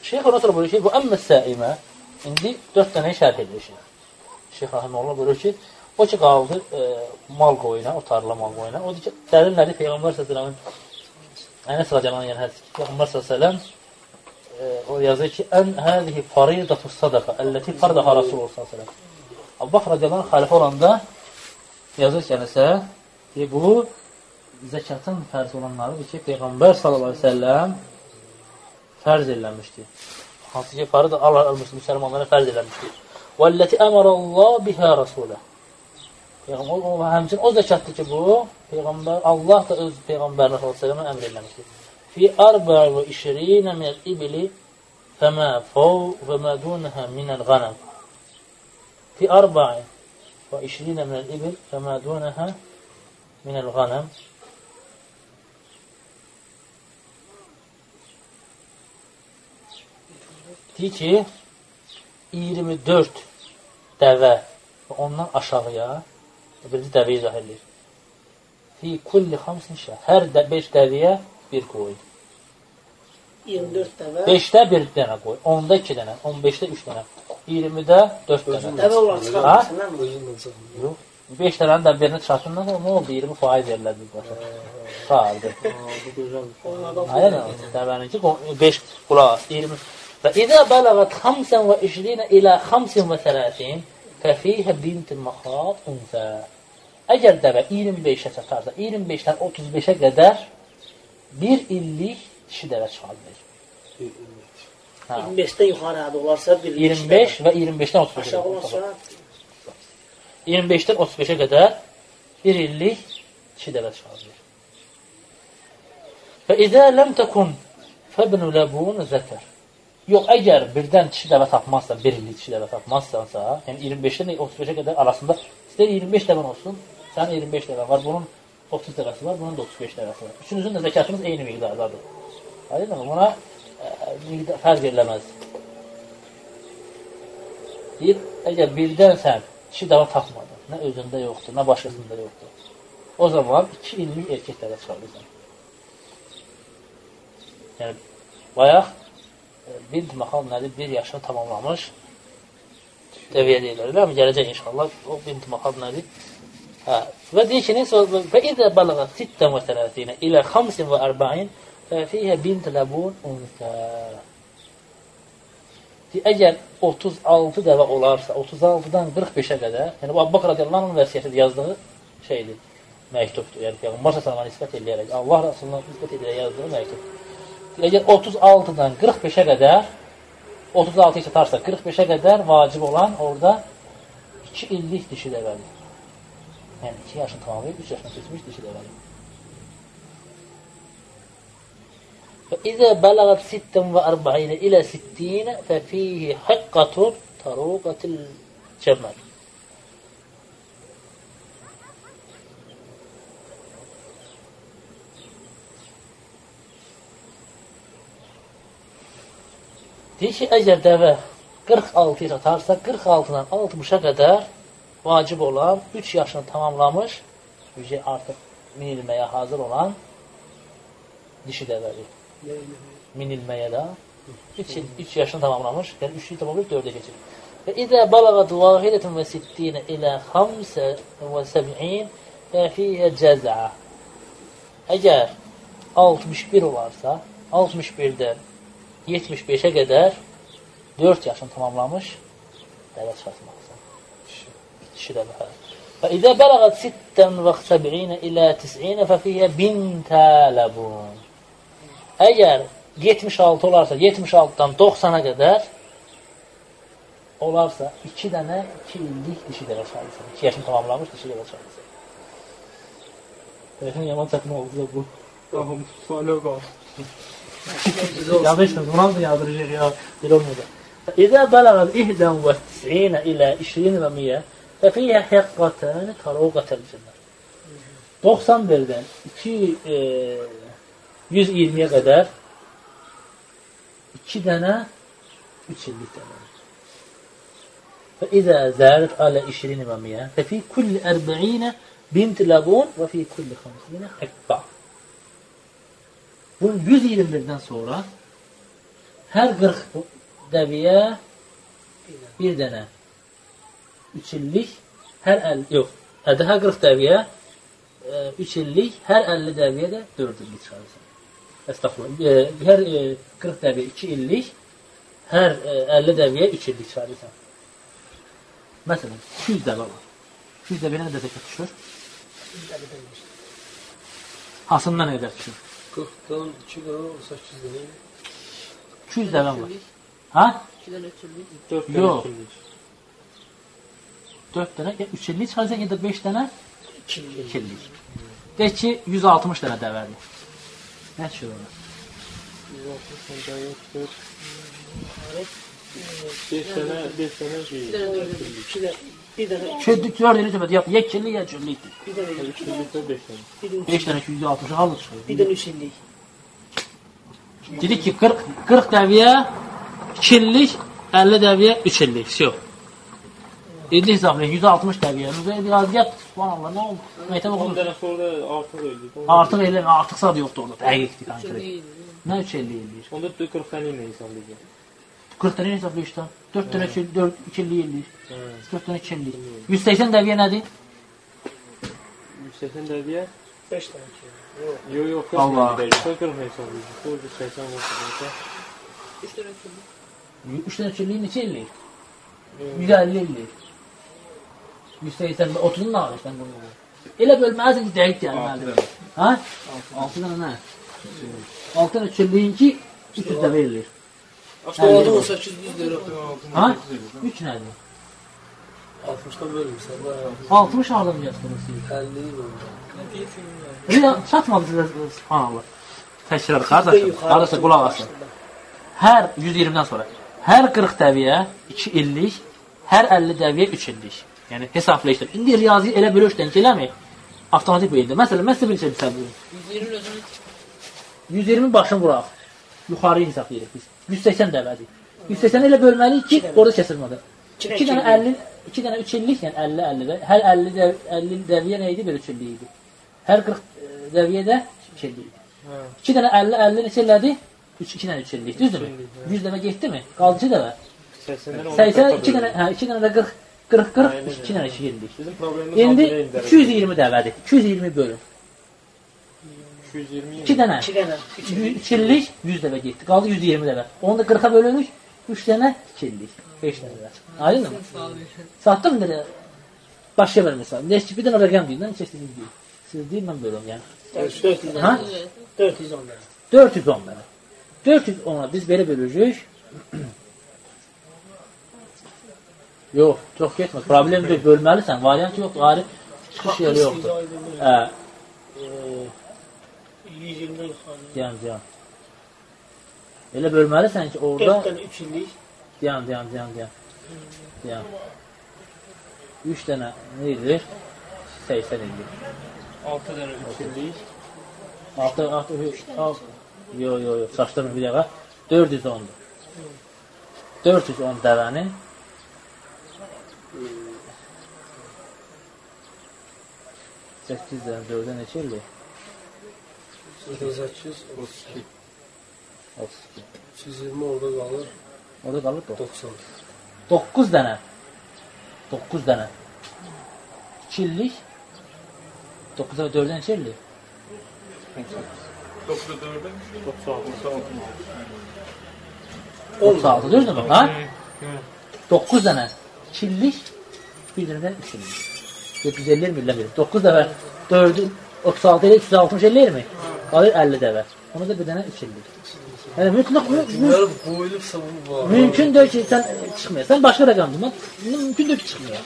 Şeyx ondan sonra buyurur ki, bu əmmə səimə, indi 4 dənə şərh edir şeyx. Şeyx Rahimullah buyurur ki, o ki qaldı mal qoyuna, o tarla mal qoyuna. O deyir ki, dəlil nədir? Peyğəmbər s.ə.v. Ənəs radiyalarının yəni hədisi ki, Peyğəmbər s.ə.v. O yazır ki, ən həzihi faridatus sadaqa, əlləti fardaha Rasulullah s.ə.v. Abu Bakr radiyalarının xəlifə olanda yazır ki, ənəsə, bu zəkatın fərz olanlarıdır ki, Peyğəmbər s.ə.v. fərz eləmişdir. Hansı ki, farıda Allah müsəlmanlara fərz eləmişdir. وَالَّتِ أَمَرَ اللّٰهِ بِهَا رَسُولَهِ Həmçin o zəkatdır ki, bu, Allah da öz Peyğəmbərlə s.ə.və əmr eləmişdir. فِي أَرْبَعِ وَإِشْرِينَ مِنَ الْإِبِلِ فَمَا دُونَهَا مِنَ الْغَنَمِ فِي أَرْبَعِ وَإِشْرِينَ مِنَ الْإِبِلِ فَمَا دُونَهَا مِنَ الْغَنَمِ Deyir ki, 24 dəvə və ondan aşağıya birinci dəvə izah edilir. Fi kulli xamsin şəh. Hər 5 dəvəyə bir qoy. 24 dəvə. 5-də 1 dənə qoy. 10-da 2 dənə. 15-də 3 dənə. 20-də 4 dənə. Dəvə olaraq çıxarmışsın, nə mi? Yox. 5 dənənin də birini çıxartından sonra nə oldu? 20% yerlədi başa. Sağırdı. Aynen. Dəvəninki 5 qulaq 20. فإذا بلغت 25 إلى 35 ففيها بنت المخاض أنثى. Əgər dəvə 25-ə çatarsa, 25-dən 35-ə qədər bir illik dişi dəvə çıxardır. 25-dən yuxarı adı olarsa bir 25 və 25-dən 35-ə. Aşağı olarsa 25-dən 35-ə qədər bir illik dişi dəvə çıxardır. فإذا لم تكن فابن لبون ذكر. Yox, əgər birdən dişi dəvə tapmazsa, bir illik dişi dəvə tapmazsansa, yəni 25-dən 35-ə qədər arasında istəyir 25 dəvən olsun, sənin 25 dəvən var, bunun 30 dəvəsi var, bunun da 35 dəvəsi var. Üçünüzün də zəkatınız eyni miqdardadır. Aydın mı? Buna fərq ediləməz. Deyir, əgər birdən sən dişi dəvə tapmadın, nə özündə yoxdur, nə başqasında yoxdur, o zaman 2 illik erkək dəvə çıxarırsan. Yəni, bayaq bint maxal nədir? 1 yaşını tamamlamış dəvəyə deyirlər. Elə mi? Gələcək inşallah. O bint maxal nədir? Və deyir ki, فَإِذَا بَلَغَتْ 36 إِلَى 45 فَفِيهَ بِنْتَ لَبُونَ أُنْثَى. Əgər 36 dəvə olarsa, 36-dan 45-ə qədər, yəni bu Abu Bakr radiyallahu anh'ın vəsiyyəti yazdığı şeydir, məktubdur. Yəni Peyğəmbər sallallahu nisbət edərək, Allah Rasuluna nisbət edərək yazdığı məktubdur. Əgər 36-dan 45-ə qədər, 36-ya çatarsa 45-ə qədər vacib olan orada 2 illik dişi dəvəli. Yəni 2 yaşını tamamlayıb, 3 yaşını keçmiş dişi dəvəli. فَإِذَا بَلَغَتْ 46 إِلَى 60 فَفِيهِ حِقَّةٌ تَرُوقَةِ الْجَمَلِ. Deyir ki, əgər dəvə 46-ya çatarsa, 46-dan 60-a qədər vacib olan, 3 yaşını tamamlamış, artıq minilməyə hazır olan dişi dəvədir. Minilməyə də 3 yaşını tamamlamış, yəni 3 il tamamlayıb 4-ə keçir. Və İzə bəlağət vahidətən və 60 ilə 75 və fiyyə cəzə. Əgər 61 olarsa, 61-dən 75-ə qədər 4 yaşını tamamlamış dəvə çıxartmaqsan. Dişi dəvə. Və İzə bəlağət 76 ilə 90 və fiyyə bintə ləbun. Əgər 76 olarsa, 76-dan 90-a qədər olarsa, 2 dənə 2 illik dişi dəvə çıxartmaqsan. 2 yaşını tamamlamış dişi dəvə çıxartmaqsan. Bəyəxin yaman çətin oldu da bu. Tamam, sualə qaldı. Yazmışsınız, buna da yazdıracaq ya, belə olmayacaq. İzə bələğəd 91 ilə 20 və 100 və fiyyə həqqətəni taruqətəl cənnət. 91-dən 120-yə qədər 2 dənə 3 illik dənə. Və izə zərət alə 20 və 100 və fi kulli 40 bint labun və fi kulli 50 həqqa. Bunun 121-dən sonra Hər 40 dəviyə bir dənə 3 illik, hər 50, yox, hər 40 dəviyə 3 illik, hər 50 dəviyə də 4 illik çıxarırsan. Əstəğfurullah. Hər 40 dəviyə 2 illik, hər 50 dəviyə 3 illik çıxarırsan. Məsələn, 200 dəvə var. 200 dəviyə nə qədər düşür? Hasından nə qədər düşür? 40-dan 2 qara 8 dənə. 200 dəvəm var. Ha? 2 dənə 3 illik. 4 dənə Yox. 2 illik. 4 dənə, 3 illik çıxarırsan, ya da 5 dənə 2 illik. Deyək ki, 160 dənə dəvədir. Nə düşür ona? 160 dənə 4. 5 dənə 2 bir dənə 4 illik demədi, ya 2 illik, ya 3 illikdir. bir dənə 3 illikdə 5 dənə. 5 dənə 260 halı çıxır. bir dənə 3 illik. Dedik ki, 40 dəviyə 2 illik, 50 dəviyə 3 illik. Всё. İllik hesablayın, 160 dəviyə. Riyaziyyat, subhanallah, nə oldu? Məktəb 10 oxudur. dənə sonra artıq eləyir. Artıq eləmə, artıq sad yoxdur orada. Dəqiqdir, konkret. Nə 3 illik eləyir? Onda 40 dənə ilə hesablayacaq. 40 dənə hesablayışdan. 4 dənə 2 illik eləyir. Hə. 4 dənə 2 illik. 180 dəviyə nədir? 180 dəviyə? 5 dənə 2 illik. Yox, yox, 40 Allah. dənə deyil. 40 hesablayacaq. 180 olsa. 3 dənə 3 illik. 3 dənə 2 illik neçə illik? 150 illik. 180, 30'un da ağrışdan bunu. Elə bölməlisin ki, dəqiq gəlməlidir. Ha? 6 dənə nə? 6 dənə 3 illiyin ki, 300 dəvə eləyir. Oldu 18 lira. Ha? 3 nədir? 60'dan bölmüşsən. 60 hardan gətirirsin? 50 oldu. Elə çatmadı sizə, subhanallah. Təkrar, qardaşım, qulaq asın. Hər 120-dən sonra, hər 40 dəviyə 2 illik, hər 50 dəviyə 3 illik. Yəni, hesabla işləm. İndi riyazi elə belə işləm ki, eləmi? Avtomatik bu ildə. Məsələn, mən sizə bir şey hesablayayım. 120 özünü 120 başını vuraq. Yuxarıyı hesablayırıq biz. 180 dəvədir. 180 elə bölməliyik ki, orada kəsilmədi. 2 dənə 50, 2 dənə 3 illik, yəni 50 və hər 50 dəviyə nə idi? Bir 3 illik idi. Hər 40 dəviyə də 2 illik idi. 2 dənə 50 neçə elədi? 2 dənə 3 illik, düzdürmü? 100 dəvə getdi mi? Qaldı 2 dəvə. 80 2 dənə, hə, 2 dənə də 40 2 dənə 2 illik. Bizim problemimiz İndi 220 dəvədir. 220 bölün. 220. 2 dənə. 2 dənə 3 illik 100 dəvə getdi. Qaldı 120 dəvə. Onu da 40-a bölürük. 3 dənə 2 illik. 5 dənə. Aydınmı? Satdım dedi. Başqa bir misal. Deyək ki, bir dənə rəqəm deyin, neçə istədiniz deyin. Siz deyin, mən bölürəm yəni. 400 Ha? 410 dənə. 410 dənə. 410-a biz belə böləcəyik. Yox, çox getmə. Problem deyil, bölməlisən. Variant yoxdur, ayrı çıxış yeri yoxdur. Hə. 120-dən yuxarı. Diyan. Elə bölməlisən ki, orada 4 dənə 3 illik. Diyan. 3 dənə nə edir? 80 edir. 6 dənə 3 illik. 6 Yox, çaşdırma bir dəqiqə. 410-dur. 410 dəvəni 8 dənə 4-dən neçə ildir? 8 32. 32. 120 orada qalır. Orada qalır 90. 9 dənə. 9 dənə. 2 illik. 9-a 4-dən neçə ildir? 9'da 4'e 36 düzdür mü? Ha? 9 dənə 2 illik, 1 dənə də 3 illik. 750 mi? 9 dəvə 4'ü 36 ilə 360 eləyir mi? Qalır 50 dəvə. Ona da bir dənə 3 illik. Yəni mütləq boyulubsa bu var. mümkün deyil ki, sən çıxmayasan. Başqa rəqəmdir. Mümkün deyil ki, çıxmaya.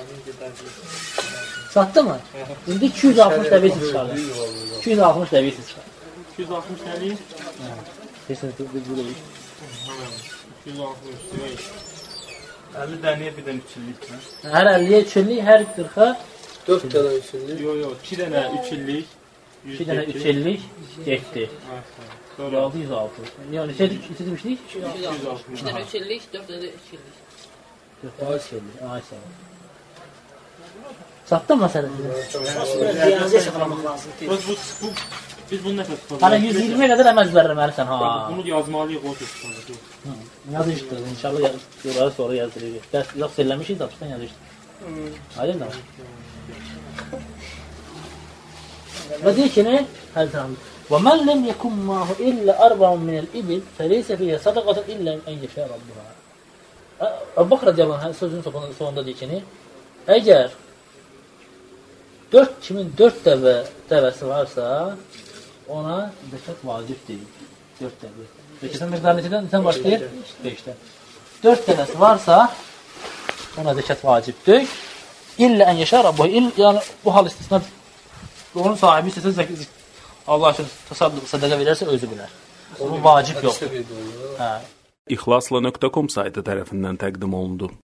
Satdı mı? İndi 260 dəvəsi çıxardı. 260 dəvəsi çıxardı. 260 təli. Kesin burada. 260. 50 dənəyə bir dənə 3 illik. Hər 50-yə 3 illik, hər 40-a 4 dənə 3 illik. Yox, 2 dənə 3 illik. 2 dənə 3 illik getdi. Sonra 606. Yəni neçə demişdik? 2 dənə 3 illik, 4 dənə 3 illik. 4 illik. Ay sağ ol. Satdın mı məsələn? Aslında riyazi hesablamaq lazımdır. bu Biz bunu nəfə Hani tutacağıq. 120'ye kadar hemen ezberlemelisin ha. Bunu yazmalıyıq o tutacaq. Yazıştır. İnşallah yazıları sonra yazdırırız. Ders yox söylemişiz de tutan yazıştır. Aydın mı? Ve diyor ki ne? Hazreti Hamid. وَمَنْ لَمْ يَكُمْ مَاهُ إِلَّا أَرْبَعٌ مِنَ الْإِبِلِ فَلَيْسَ فِيهَا صَدَقَةٌ إِلَّا أَنْ يَشَاءَ رَبُّهَا. Ebu Bakr radiyallahu anh sözün sonunda diyor ki ne? Eğer kimin 4 devesi varsa ona zekat vacip değil. 4 deve. Zekatın miktarı neçeden? Sen başlayır? 5'ten. 4 devesi varsa ona zekat vaciptir. İlla en yaşa Rabbuhu. Yani bu hal istisna onun sahibi istese Allah için tasadduk sadaka verirse özü bilər. Onun vacip yoktur. İxlasla.com saytı tərəfindən təqdim olundu.